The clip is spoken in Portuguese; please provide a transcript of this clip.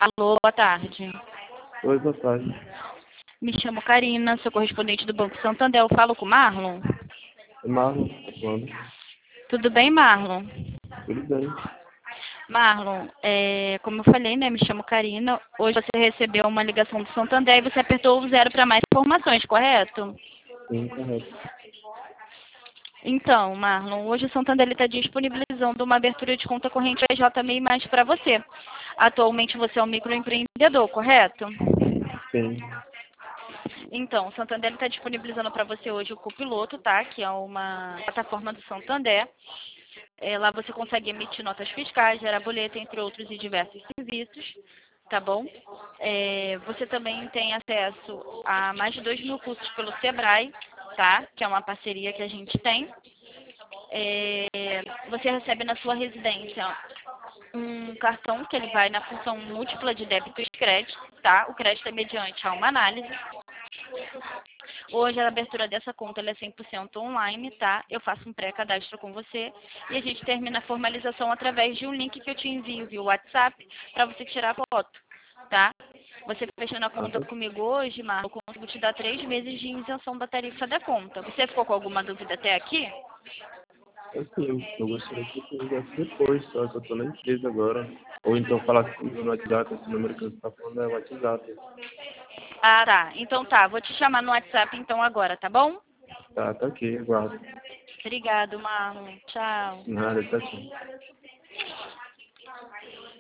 Alô, boa tarde. Oi, boa tarde. Me chamo Karina, sou correspondente do Banco Santander. Eu falo com o Marlon? É Marlon, falando. Tudo bem, Marlon? Tudo bem? Marlon, como eu falei, né? Me chamo Karina. Hoje você recebeu uma ligação do Santander e você apertou o 0 para mais informações, correto? Sim, correto. Então, Marlon, hoje o Santander está disponibilizando uma abertura de conta corrente PJ para você. Atualmente você é um microempreendedor, correto? Sim. Então, o Santander está disponibilizando para você hoje o Copiloto, tá? Que é uma plataforma do Santander. Lá você consegue emitir notas fiscais, gerar boleto, entre outros e diversos serviços, tá bom? Você também tem acesso a mais de 2.000 cursos pelo Sebrae, tá? Que é uma parceria que a gente tem. Você recebe na sua residência um cartão que ele vai na função múltipla de débito e crédito, tá? O crédito é mediante a uma análise. Hoje a abertura dessa conta ela é 100% online, tá? Eu faço um pré-cadastro com você e a gente termina a formalização através de um link que eu te envio via WhatsApp para você tirar foto, tá? Você fechando a conta comigo hoje, Marco, eu consigo te dar 3 meses de isenção da tarifa da conta. Você ficou com alguma dúvida até aqui? Assim, eu gostaria que você ligasse depois, só que eu tô na empresa agora. Ou então falasse comigo no WhatsApp, esse número que você tá falando é o WhatsApp. Ah, tá. Então tá, vou te chamar no WhatsApp então agora, tá bom? Tá ok, aguardo. Obrigado, Marlon. Tchau. Nada, tá aqui.